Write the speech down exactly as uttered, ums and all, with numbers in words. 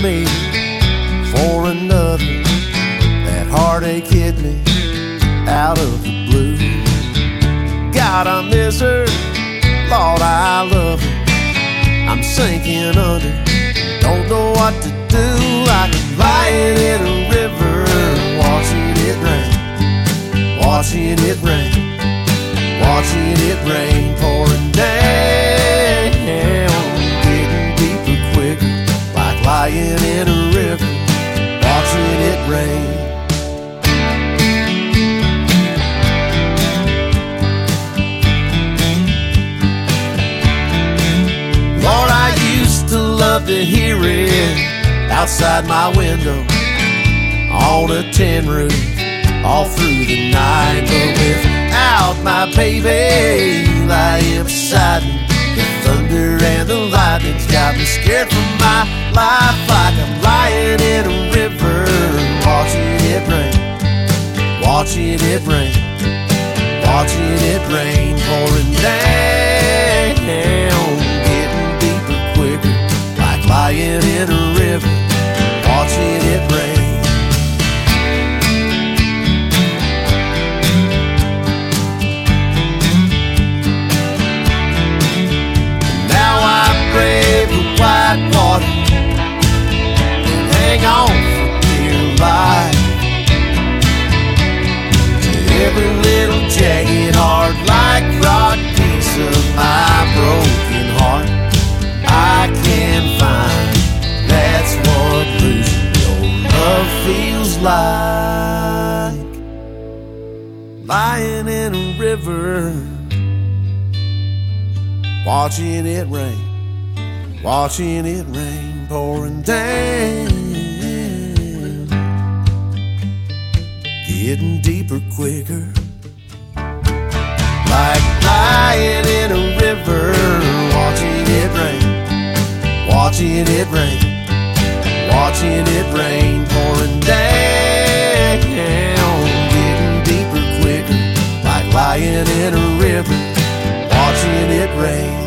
me for another. That heartache hit me out of the blue. God, I miss her, Lord, I love her. I'm sinking under, don't know what to do. Like I'm lying in a river, watching it rain, watching it rain, watching it rain, pouring down, getting deeper quicker. Like lying in a river, watching it rain. Lord, I used to love to hear it outside my window on a tin roof all through the night. But without my baby lying beside me, the thunder and the lightning's got me scared for my life. Like I'm lying in a river, watching it rain, watching it rain, watching it rain, pouring down, getting deeper quicker. Like lying in a river, watching it rain. White water and hang on for dear life to every little jagged heart, like rock piece of my broken heart I can find. That's what losing your love feels like. Lying in a river, watching it rain, watching it rain, pouring down, getting deeper quicker. Like lying in a river, watching it rain, watching it rain, watching it rain, pouring down, getting deeper quicker. Like lying in a river, watching it rain.